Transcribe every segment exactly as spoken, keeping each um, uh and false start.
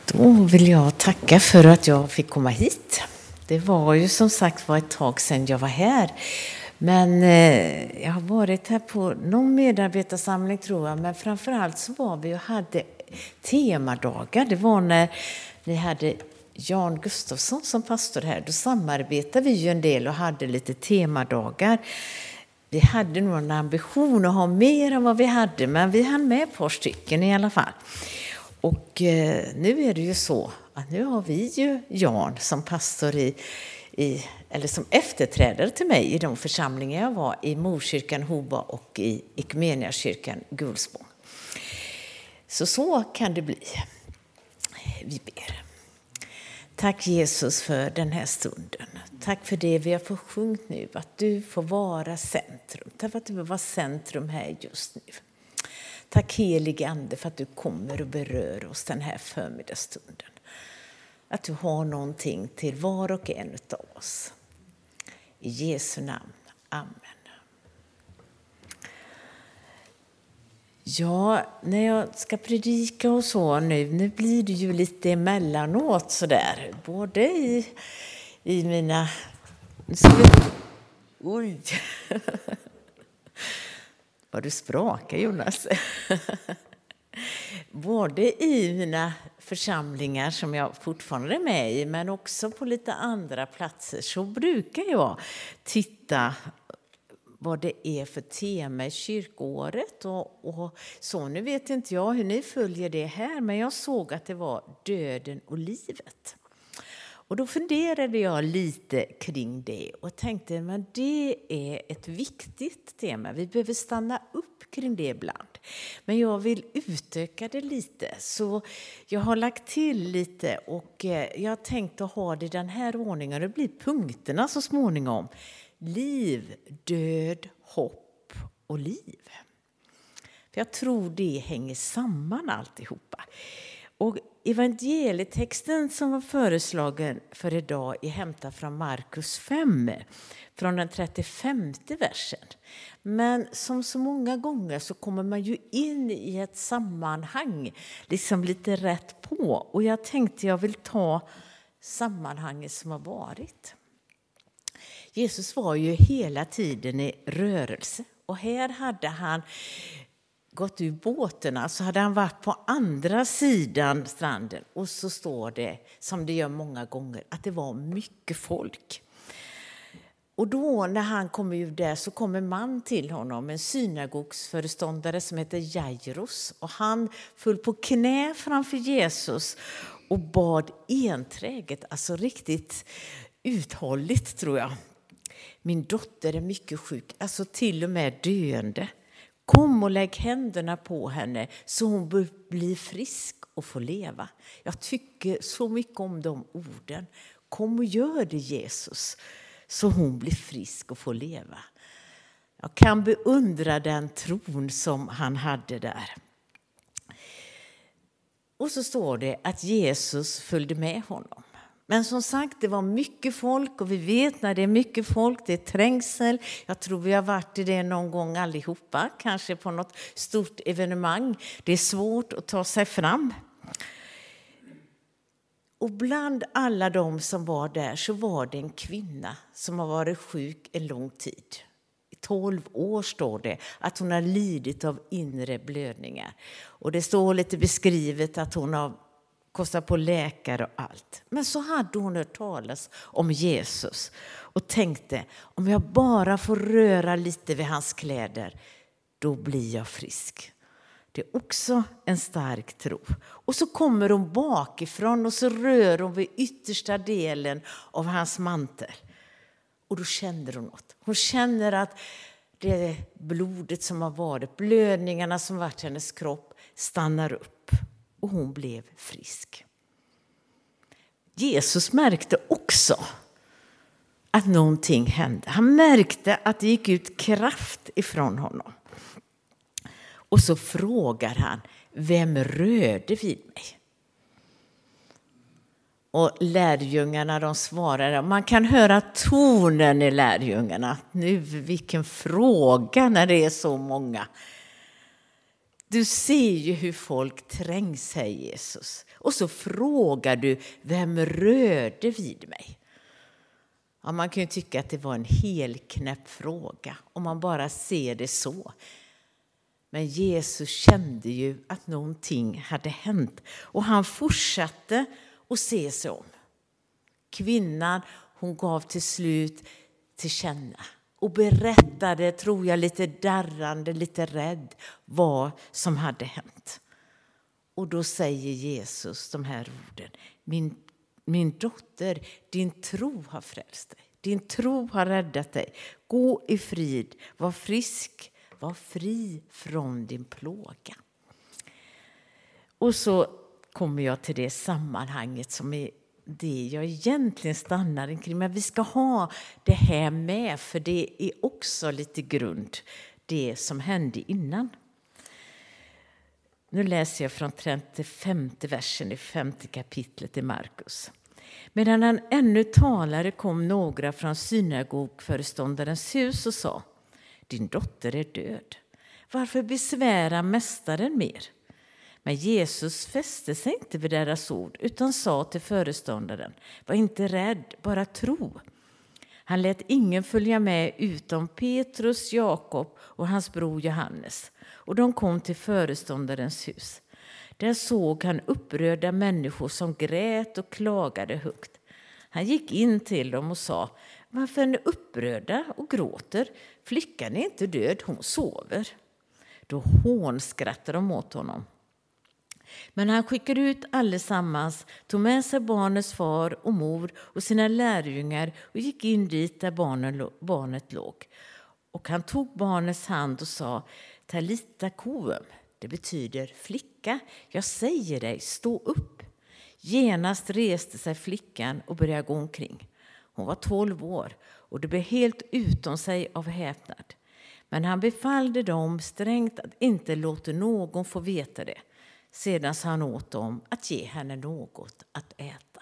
Då vill jag tacka för att jag fick komma hit. Det var ju som sagt var ett tag sedan jag var här. Men eh, jag har varit här på någon medarbetarsamling tror jag. Men framförallt så var vi och hade temadagar. Det var när vi hade Jan Gustafsson som pastor här. Då samarbetade vi ju en del och hade lite temadagar. Vi hade nog en ambition att ha mer än vad vi hade. Men vi hann med ett par stycken i alla fall. Och eh, nu är det ju så att nu har vi ju Jan som pastor i, i, eller som efterträdare till mig i de församlingar jag var i Morskyrkan Hoba och i Ekumeniakyrkan Gullspång. Så så kan det bli. Vi ber. Tack Jesus för den här stunden. Tack för det vi har fått sjungit nu, att du får vara centrum. Tack för att du får vara centrum här just nu. Tack helige Ande för att du kommer och berör oss den här förmiddagsstunden. Att du har någonting till var och en av oss. I Jesu namn. Amen. Ja, när jag ska predika och så nu, nu blir det ju lite emellanåt sådär. Både i, i mina... Oj! Vad du sprakar, Jonas. Både i mina församlingar som jag fortfarande är med i, men också på lite andra platser, så brukar jag titta vad det är för tema i kyrkåret. Och, och så, nu vet inte jag hur ni följer det här, men jag såg att det var döden och livet. Och då funderade jag lite kring det och tänkte men det är ett viktigt tema. Vi behöver stanna upp kring det ibland. Men jag vill utöka det lite. Så jag har lagt till lite och jag har tänkt att ha det i den här ordningen. Det blir punkterna så småningom. Liv, död, hopp och liv. För jag tror det hänger samman alltihopa. Och evangelietexten som var föreslagen för idag är hämtad från Markus fem, från den trettiofemte versen. Men som så många gånger så kommer man ju in i ett sammanhang, liksom lite rätt på. Och jag tänkte jag vill ta sammanhanget som har varit. Jesus var ju hela tiden i rörelse och här hade han gått ur båtarna, så hade han varit på andra sidan stranden. Och så står det, som det gör många gånger, att det var mycket folk. Och då när han kommer ur där så kommer en man till honom, en synagogsföreståndare som heter Jairus. Och han föll på knä framför Jesus och bad enträget, alltså riktigt uthålligt tror jag. Min dotter är mycket sjuk, alltså till och med döende. Kom och lägg händerna på henne så hon blir frisk och får leva. Jag tycker så mycket om de orden. Kom och gör det Jesus så hon blir frisk och får leva. Jag kan beundra den tron som han hade där. Och så står det att Jesus följde med honom. Men som sagt, det var mycket folk och vi vet när det är mycket folk, det är trängsel. Jag tror vi har varit i det någon gång allihopa, kanske på något stort evenemang. Det är svårt att ta sig fram. Och bland alla de som var där så var det en kvinna som har varit sjuk en lång tid. I tolv år står det att hon har lidit av inre blödningar. Och det står lite beskrivet att hon har kostar på läkare och allt. Men så hade hon hört talas om Jesus och tänkte, om jag bara får röra lite vid hans kläder, då blir jag frisk. Det är också en stark tro. Och så kommer hon bakifrån och så rör hon vid yttersta delen av hans mantel. Och då känner hon något. Hon känner att det blodet som har varit, blödningarna som varit i hennes kropp stannar upp. Och hon blev frisk. Jesus märkte också att någonting hände. Han märkte att det gick ut kraft ifrån honom. Och så frågar han, vem rörde vid mig? Och lärjungarna de svarade, man kan höra tonen i lärjungarna. Nu vilken fråga när det är så många. Du ser ju hur folk trängs, säger Jesus. Och så frågar du, vem rörde vid mig? Ja, man kan ju tycka att det var en helknäpp fråga om man bara ser det så. Men Jesus kände ju att någonting hade hänt. Och han fortsatte att se sig om. Kvinnan, hon gav till slut till känna. Och berättade, tror jag, lite darrande, lite rädd vad som hade hänt. Och då säger Jesus de här orden. Min, min dotter, din tro har frälst dig. Din tro har räddat dig. Gå i frid, var frisk, var fri från din plåga. Och så kommer jag till det sammanhanget som är det jag egentligen stannar kring. Men vi ska ha det här med, för det är också lite grund, det som hände innan. Nu läser jag från trettiofemte versen i femte kapitlet i Markus. Medan han ännu talade kom några från synagogföreståndarens hus och sa: din dotter är död. Varför besvära mästaren mer? Men Jesus fäste sig inte vid deras ord utan sa till föreståndaren: var inte rädd, bara tro. Han lät ingen följa med utom Petrus, Jakob och hans bror Johannes. Och de kom till föreståndarens hus. Där såg han upprörda människor som grät och klagade högt. Han gick in till dem och sa: varför är ni upprörda och gråter? Flickan är inte död, hon sover. Då hånskrattade de åt honom. Men han skickade ut allesammans, tog med sig barnets far och mor och sina lärjungar och gick in dit där barnen, barnet låg. Och han tog barnets hand och sa: Talita koum, det betyder flicka, jag säger dig, stå upp. Genast reste sig flickan och började gå omkring. Hon var tolv år och det blev helt utom sig av häpnad. Men han befallde dem strängt att inte låta någon få veta det. Sedan sa han åt dem att ge henne något att äta.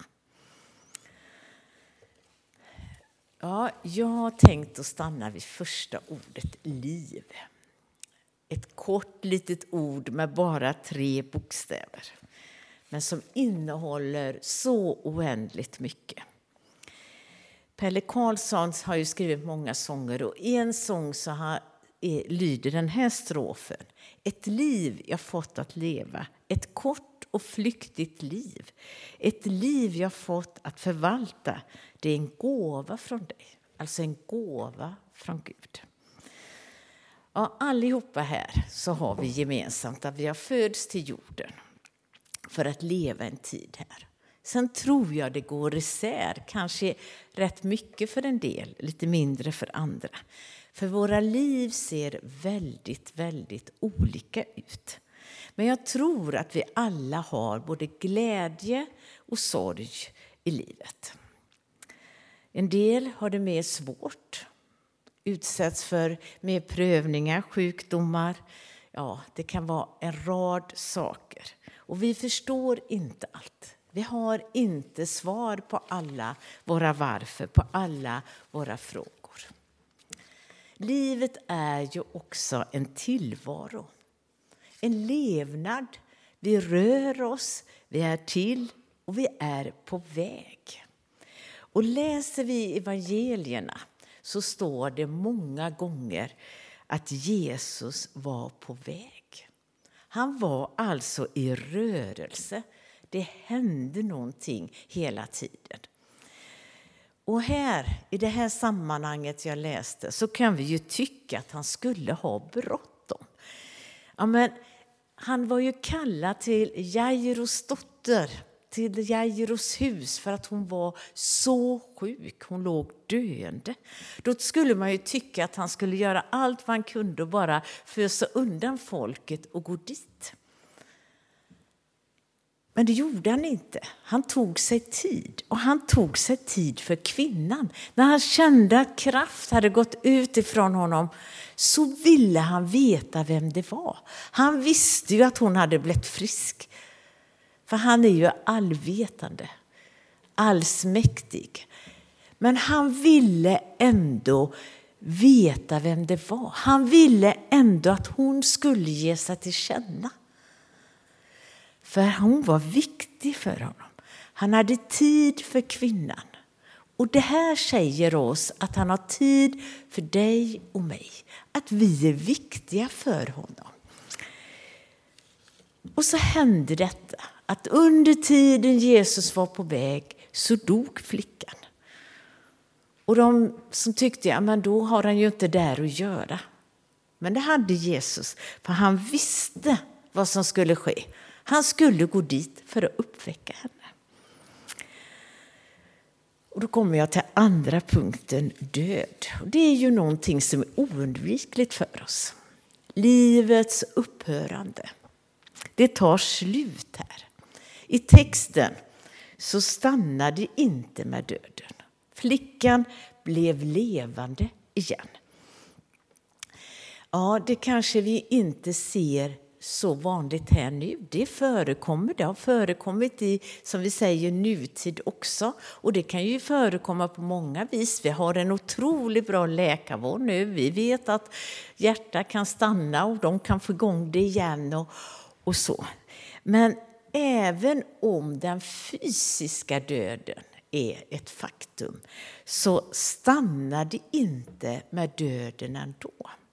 Ja, jag har tänkt att stanna vid första ordet, liv. Ett kort litet ord med bara tre bokstäver. Men som innehåller så oändligt mycket. Pelle Karlsson har ju skrivit många sånger och i en sång så har, är, lyder den här strofen. Ett liv jag fått att leva, ett kort och flyktigt liv. Ett liv jag fått att förvalta, det är en gåva från dig. Alltså en gåva från Gud. Ja, allihopa här så har vi gemensamt att vi har föds till jorden för att leva en tid här. Sen tror jag det går isär, kanske rätt mycket för en del, lite mindre för andra. För våra liv ser väldigt, väldigt olika ut. Men jag tror att vi alla har både glädje och sorg i livet. En del har det mer svårt, utsätts för mer prövningar, sjukdomar. Ja, det kan vara en rad saker. Och vi förstår inte allt. Vi har inte svar på alla våra varför, på alla våra frågor. Livet är ju också en tillvaro. En levnad. Vi rör oss, vi är till och vi är på väg. Och läser vi evangelierna så står det många gånger att Jesus var på väg. Han var alltså i rörelse. Det hände någonting hela tiden. Och här, i det här sammanhanget jag läste, så kan vi ju tycka att han skulle ha bråttom. Ja, men han var ju kallad till Jairos dotter, till Jairos hus, för att hon var så sjuk. Hon låg döende. Då skulle man ju tycka att han skulle göra allt vad han kunde och bara fösa undan folket och gå dit. Men det gjorde han inte. Han tog sig tid. Och han tog sig tid för kvinnan. När han kände att kraft hade gått ut ifrån honom så ville han veta vem det var. Han visste ju att hon hade blivit frisk. För han är ju allvetande. Allsmäktig. Men han ville ändå veta vem det var. Han ville ändå att hon skulle ge sig till känna. För hon var viktig för honom. Han hade tid för kvinnan. Och det här säger oss att han har tid för dig och mig. Att vi är viktiga för honom. Och så hände detta. Att under tiden Jesus var på väg så dog flickan. Och de som tyckte, ja men då har han ju inte där att göra. Men det hade Jesus. För han visste vad som skulle ske. Han skulle gå dit för att uppväcka henne. Och då kommer jag till andra punkten, död. Och det är ju någonting som är oundvikligt för oss. Livets upphörande. Det tar slut här. I texten så stannar det inte med döden. Flickan blev levande igen. Ja, det kanske vi inte ser så vanligt här nu. Det förekommer, det har förekommit i, som vi säger, nutid också. Och det kan ju förekomma på många vis. Vi har en otroligt bra läkarvård nu. Vi vet att hjärtat kan stanna och de kan få igång det igen och, och så. Men även om den fysiska döden är ett faktum så stannar det inte med döden ändå.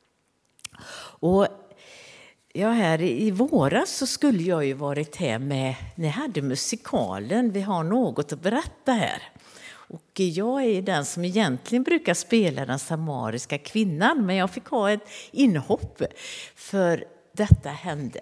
Och ja, här i våras så skulle jag ju varit här med, ni hade musikalen, vi har något att berätta här. Och jag är den som egentligen brukar spela den samariska kvinnan, men jag fick ha ett inhopp för detta hände.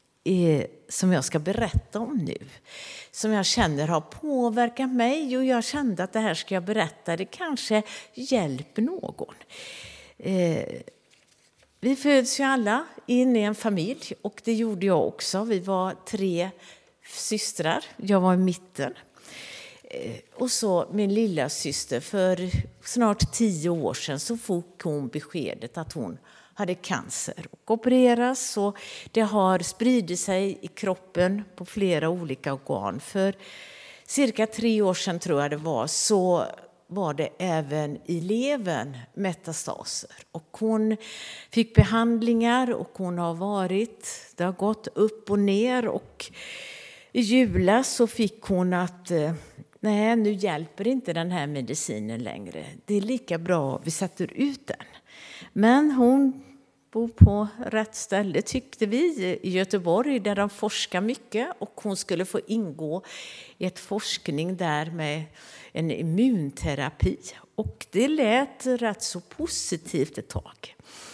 Som jag ska berätta om nu. Som jag känner har påverkat mig och jag kände att det här ska jag berätta. Det kanske hjälper någon. Eh, vi föds ju alla in i en familj och det gjorde jag också. Vi var tre systrar. Jag var i mitten. Eh, och så min lilla syster för snart tio år sedan så fick hon beskedet att hon hade cancer och opereras och det har spridit sig i kroppen på flera olika organ. För cirka tre år sedan tror jag det var så var det även i levern metastaser. Och hon fick behandlingar och hon har varit, det har gått upp och ner och i julas så fick hon att nej, nu hjälper inte den här medicinen längre. Det är lika bra vi sätter ut den. Men hon bor på rätt ställe tyckte vi i Göteborg där de forskar mycket. Och hon skulle få ingå i ett forskning där med en immunterapi. Och det lät rätt så positivt ett tag.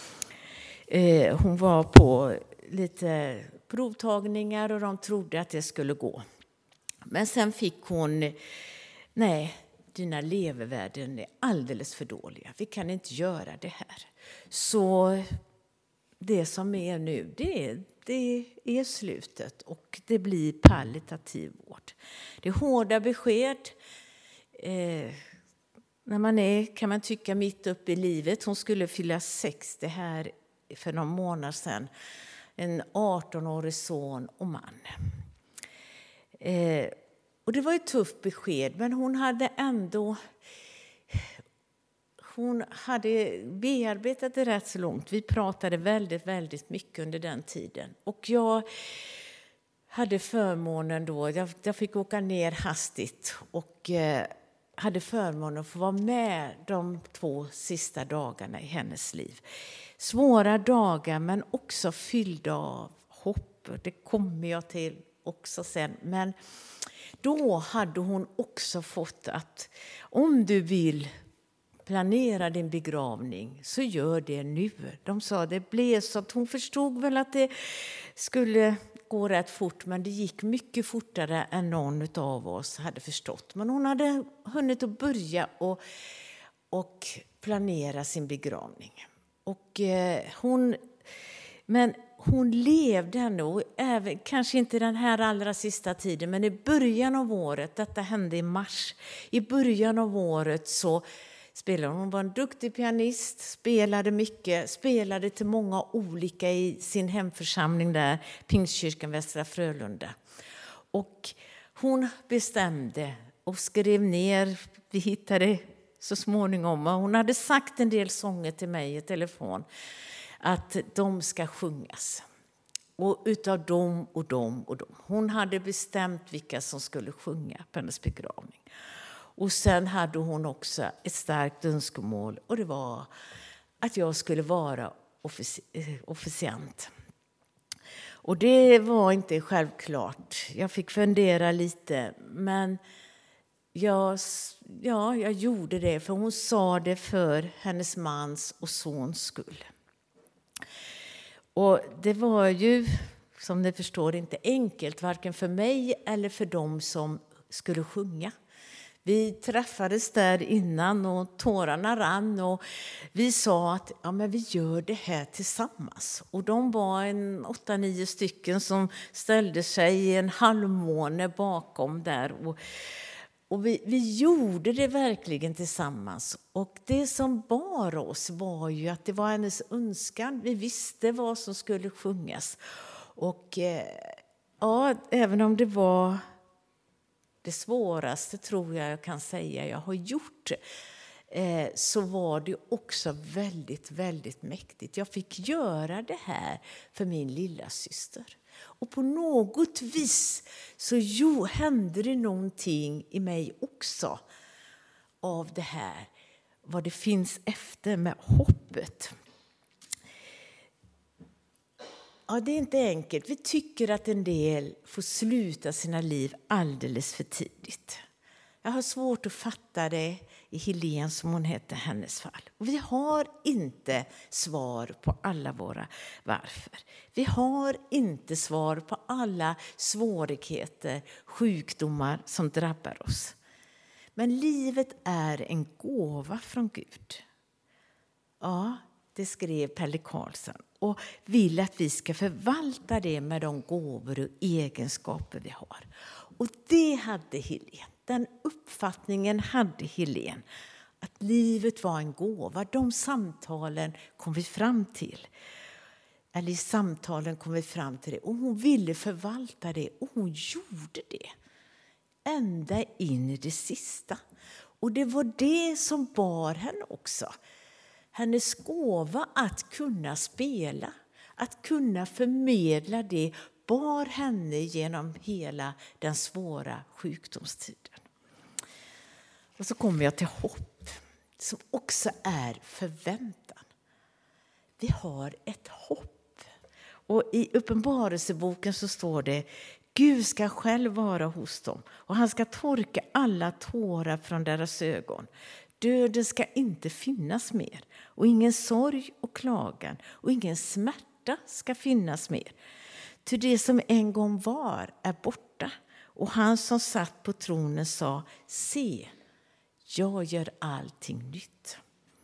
Hon var på lite provtagningar och de trodde att det skulle gå. Men sen fick hon, nej, dina levervärden är alldeles för dåliga. Vi kan inte göra det här. Så det som är nu, det är, det är slutet och det blir palliativ vård. Det är hårda besked. Eh, när man är, kan man tycka, mitt uppe i livet. Hon skulle fylla sextio här för någon månad sedan. En arton-årig son och man. Eh, och det var ett tufft besked, men hon hade ändå... Hon hade bearbetat det rätt så långt. Vi pratade väldigt, väldigt mycket under den tiden. Och jag hade förmånen då, jag, jag fick åka ner hastigt och eh, hade förmånen att få vara med de två sista dagarna i hennes liv. Svåra dagar men också fyllda av hopp. Det kommer jag till också sen. Men då hade hon också fått att om du vill planera din begravning så gör det nu. De sa det blev så att hon förstod väl att det skulle gå rätt fort, men det gick mycket fortare än någon av oss hade förstått. Men hon hade hunnit att börja och, och planera sin begravning. Och eh, hon, men hon levde nog, även, kanske inte den här allra sista tiden, men i början av året, detta hände i mars, i början av året så spelade hon. Hon var en duktig pianist, spelade mycket, spelade till många olika i sin hemförsamling där, Pingstkyrkan Västra Frölunda. Och hon bestämde och skrev ner, vi hittade så småningom. Hon hade sagt en del sånger till mig i telefon. Att de ska sjungas. Och utav dem och dem och dem. Hon hade bestämt vilka som skulle sjunga på hennes begravning. Och sen hade hon också ett starkt önskemål. Och det var att jag skulle vara offici- officiant. Och det var inte självklart. Jag fick fundera lite. Men jag, ja, jag gjorde det. För hon sa det för hennes mans och sons skull. Och det var ju, som ni förstår, inte enkelt. Varken för mig eller för dem som skulle sjunga. Vi träffades där innan och tårarna rann. Och vi sa att ja, men vi gör det här tillsammans. Och de var en åtta, nio stycken som ställde sig i en halvmåne bakom där. Och, och vi, vi gjorde det verkligen tillsammans. Och det som bar oss var ju att det var hennes önskan. Vi visste vad som skulle sjungas. Och eh, ja, även om det var det svåraste, tror jag jag kan säga jag har gjort, eh, så var det också väldigt, väldigt mäktigt. Jag fick göra det här för min lilla syster. Och på något vis så jo, hände det någonting i mig också av det här. Vad det finns efter med hoppet. Ja, det är inte enkelt. Vi tycker att en del får sluta sina liv alldeles för tidigt. Jag har svårt att fatta det i Helene, som hon heter, hennes fall. Och vi har inte svar på alla våra varför. Vi har inte svar på alla svårigheter, sjukdomar som drabbar oss. Men livet är en gåva från Gud. Ja, det skrev Pelle Karlsson. Och vill att vi ska förvalta det med de gåvor och egenskaper vi har. Och det hade Helene. Den uppfattningen hade Helene. Att livet var en gåva. De samtalen kom vi fram till. Eller i samtalen kom vi fram till det. Och hon ville förvalta det. Och hon gjorde det. Ända in i det sista. Och det var det som bar henne också. Hennes gåva att kunna spela, att kunna förmedla det, bar henne genom hela den svåra sjukdomstiden. Och så kommer jag till hopp, som också är förväntan. Vi har ett hopp. Och i Uppenbarelseboken så står det: Gud ska själv vara hos dem och han ska torka alla tårar från deras ögon. Döden ska inte finnas mer, och ingen sorg och klagan, och ingen smärta ska finnas mer. Ty det som en gång var är borta, och han som satt på tronen sa: se, jag gör allting nytt.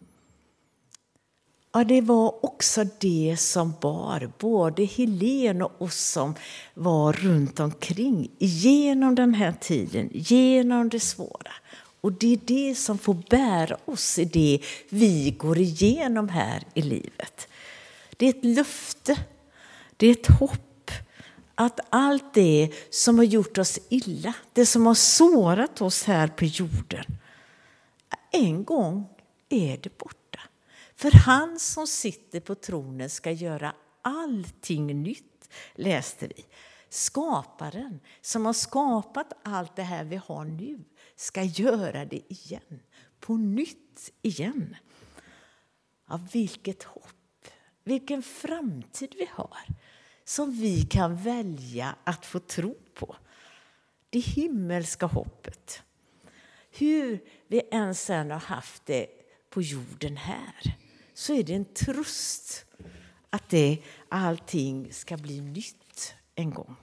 Ja, det var också det som bar både Helene och oss som var runt omkring genom den här tiden, genom det svåra. Och det är det som får bära oss i det vi går igenom här i livet. Det är ett löfte, det är ett hopp att allt det som har gjort oss illa, det som har sårat oss här på jorden, en gång är det borta. För han som sitter på tronen ska göra allting nytt, läste vi. Skaparen som har skapat allt det här vi har nu ska göra det igen. På nytt igen. Ja, vilket hopp. Vilken framtid vi har. Som vi kan välja att få tro på. Det himmelska hoppet. Hur vi än sen har haft det på jorden här, så är det en tröst att det, allting ska bli nytt en gång.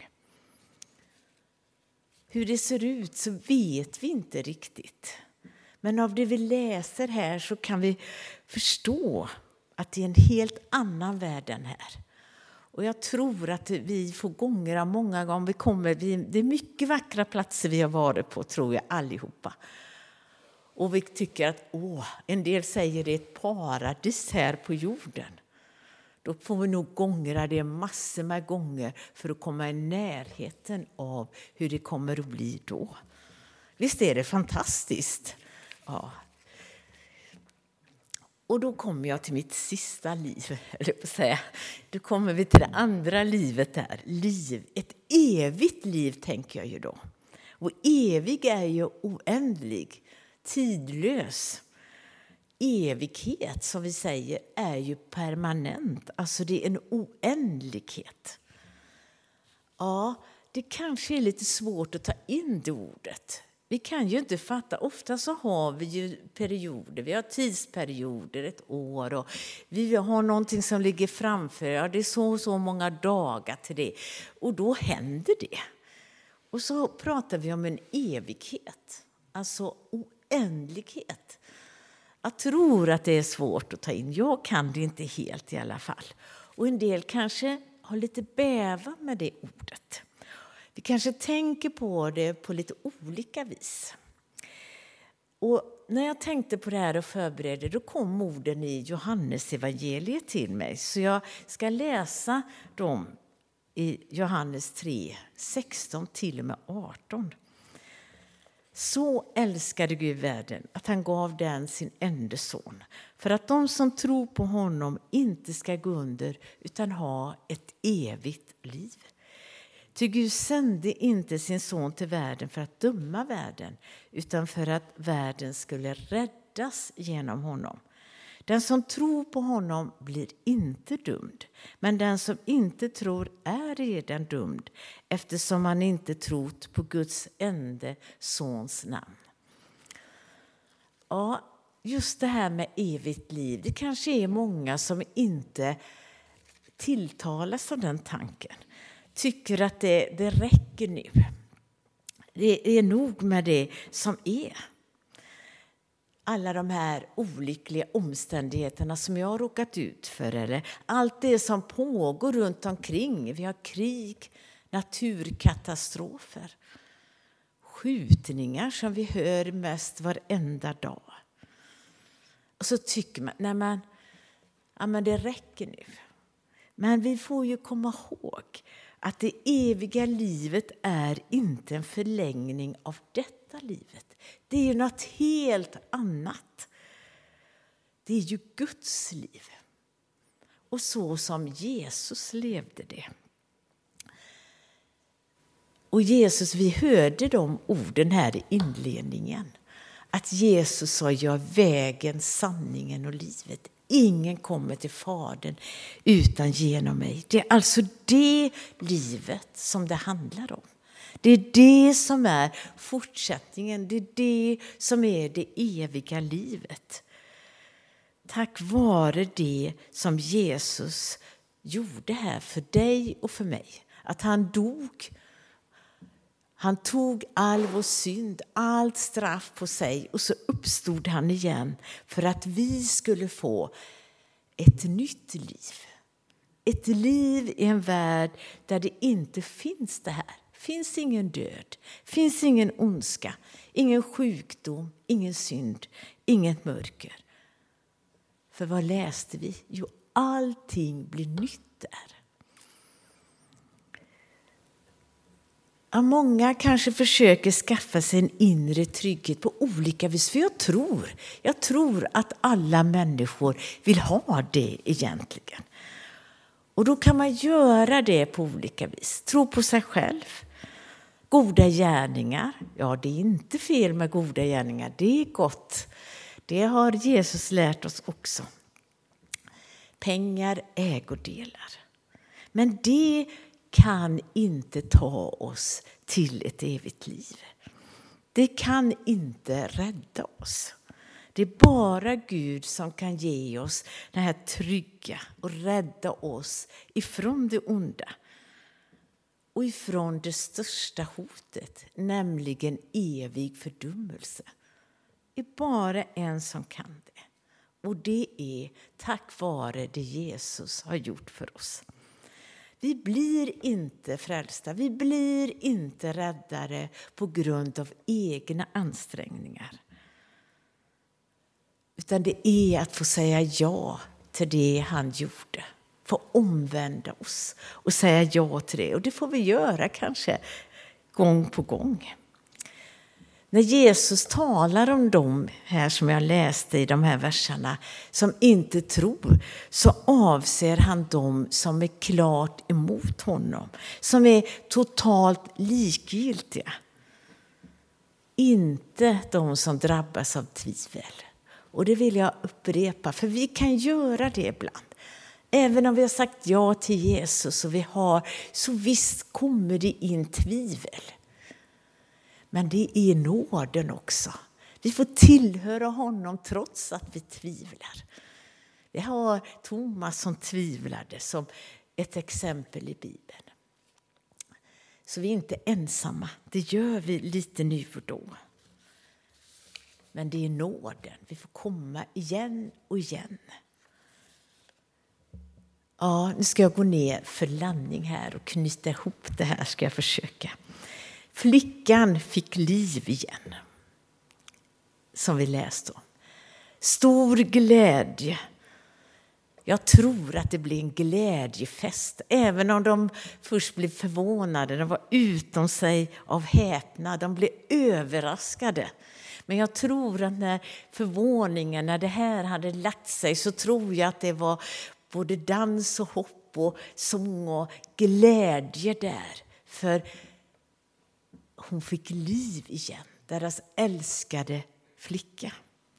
Hur det ser ut så vet vi inte riktigt. Men av det vi läser här så kan vi förstå att det är en helt annan värld än här. Och jag tror att vi får gånger, många gånger vi kommer, det är mycket vackra platser vi har varit på, tror jag allihopa. Och vi tycker att åh, en del säger det är ett paradis här på jorden. Då får vi nog gångra det massor med gånger för att komma i närheten av hur det kommer att bli då. Visst är det fantastiskt? Ja. Och då kommer jag till mitt sista liv, eller på att säga. Då kommer vi till det andra livet där. Liv, ett evigt liv tänker jag ju då. Och evig är ju oändlig, tidlös. Evighet, som vi säger, är ju permanent. Alltså det är en oändlighet. Ja, det kanske är lite svårt att ta in det ordet. Vi kan ju inte fatta. Ofta så har vi ju perioder. Vi har tidsperioder, ett år. Och vi har någonting som ligger framför. Ja, det är så och så många dagar till det. Och då händer det. Och så pratar vi om en evighet. Alltså oändlighet. Jag tror att det är svårt att ta in. Jag kan det inte helt i alla fall. Och en del kanske har lite bäva med det ordet. Vi kanske tänker på det på lite olika vis. Och när jag tänkte på det här och förberedde, då kom orden i Johannes evangeliet till mig. Så jag ska läsa dem i Johannes tre, sexton till och med arton. Så älskade Gud världen att han gav den sin enda son. För att de som tror på honom inte ska gå under utan ha ett evigt liv. Ty Gud sände inte sin son till världen för att döma världen, utan för att världen skulle räddas genom honom. Den som tror på honom blir inte dömd, men den som inte tror är redan dömd, eftersom han inte trott på Guds enda sons namn. Ja, just det här med evigt liv, det kanske är många som inte tilltalas av den tanken. Tycker att det, det räcker nu. Det är nog med det som är. Alla de här olyckliga omständigheterna som jag har råkat ut för. Eller allt det som pågår runt omkring. Vi har krig, naturkatastrofer. Skjutningar som vi hör mest varenda dag. Och så tycker man, nej men, ja men det räcker nu. Men vi får ju komma ihåg att det eviga livet är inte en förlängning av detta livet. Det är ju något helt annat. Det är ju Guds liv. Och så som Jesus levde det. Och Jesus, vi hörde de orden här i inledningen. Att Jesus sa, jag är vägen, sanningen och livet. Ingen kommer till Fadern utan genom mig. Det är alltså det livet som det handlar om. Det är det som är fortsättningen. Det är det som är det eviga livet. Tack vare det som Jesus gjorde här för dig och för mig. Att han dog. Han tog all vår synd, allt straff på sig och så uppstod han igen för att vi skulle få ett nytt liv. Ett liv i en värld där det inte finns det här. Finns ingen död, finns ingen ondska, ingen sjukdom, ingen synd, inget mörker. För vad läste vi? Jo, allting blir nytt där. Ja, många kanske försöker skaffa sig en inre trygghet på olika vis. För jag tror, jag tror att alla människor vill ha det egentligen. Och då kan man göra det på olika vis. Tro på sig själv. Goda gärningar. Ja, det är inte fel med goda gärningar. Det är gott. Det har Jesus lärt oss också. Pengar, ägodelar. Men det kan inte ta oss till ett evigt liv. Det kan inte rädda oss. Det är bara Gud som kan ge oss det här trygga och rädda oss ifrån det onda. Och ifrån det största hotet, nämligen evig fördömelse. Det är bara en som kan det. Och det är tack vare det Jesus har gjort för oss. Vi blir inte frälsta, vi blir inte räddare på grund av egna ansträngningar. Utan det är att få säga ja till det han gjorde. Få omvända oss och säga ja till det. Och det får vi göra kanske gång på gång. När Jesus talar om dem här som jag läste i de här verserna som inte tror, så avser han dem som är klart emot honom. Som är totalt likgiltiga. Inte de som drabbas av tvivel. Och det vill jag upprepa, för vi kan göra det ibland. Även om vi har sagt ja till Jesus och vi har, så visst kommer det in tvivel. Men det är nåden också. Vi får tillhöra honom trots att vi tvivlar. Vi har Thomas som tvivlade som ett exempel i Bibeln. Så vi är inte ensamma. Det gör vi lite nu och då. Men det är nåden. Vi får komma igen och igen. Ja, nu ska jag gå ner för landning här och knyta ihop det här ska jag försöka. Flickan fick liv igen. Som vi läste om. Stor glädje. Jag tror att det blir en glädjefest. Även om de först blev förvånade. De var utom sig av häpnad. De blev överraskade. Men jag tror att när förvåningen, när det här hade lagt sig, så tror jag att det var både dans och hopp och sång och glädje där. För hon fick liv igen. Deras älskade flicka.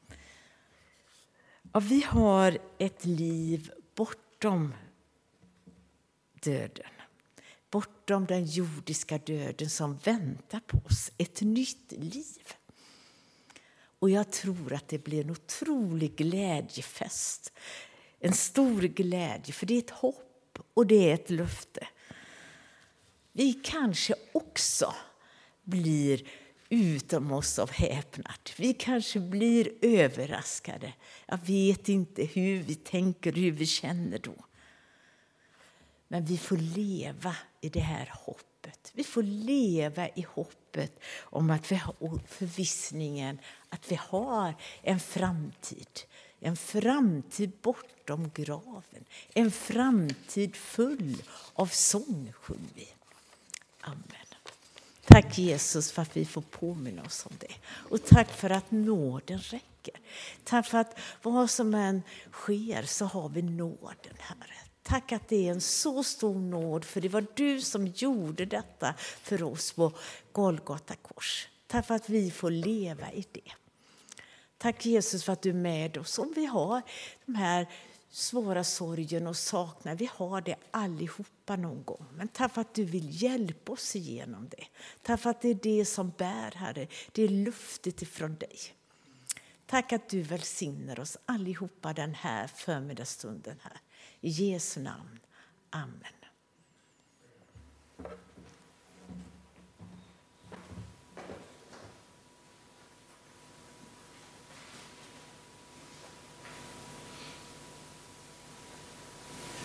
Och vi har ett liv bortom döden. Bortom den jordiska döden som väntar på oss. Ett nytt liv. Och jag tror att det blir en otrolig glädjefest. En stor glädje, för det är ett hopp och det är ett löfte. Vi kanske också blir utom oss av häpnad. Vi kanske blir överraskade. Jag vet inte hur vi tänker, hur vi känner då. Men vi får leva i det här hoppet. Vi får leva i hoppet om att vi har förvissningen att vi har en framtid. En framtid bortom graven. En framtid full av sång, sjunger vi. Amen. Tack Jesus för att vi får påminna oss om det. Och tack för att nåden räcker. Tack för att vad som än sker så har vi nåden, Herre. Tack att det är en så stor nåd, för det var du som gjorde detta för oss på Golgata kors. Tack för att vi får leva i det. Tack Jesus för att du är med oss. Om vi har de här svåra sorgen och saknar, vi har det allihopa någon gång. Men tack för att du vill hjälpa oss igenom det. Tack för att det är det som bär, Herre. Det är luftet ifrån dig. Tack att du välsignar oss allihopa den här förmiddagsstunden här. I Jesu namn. Amen.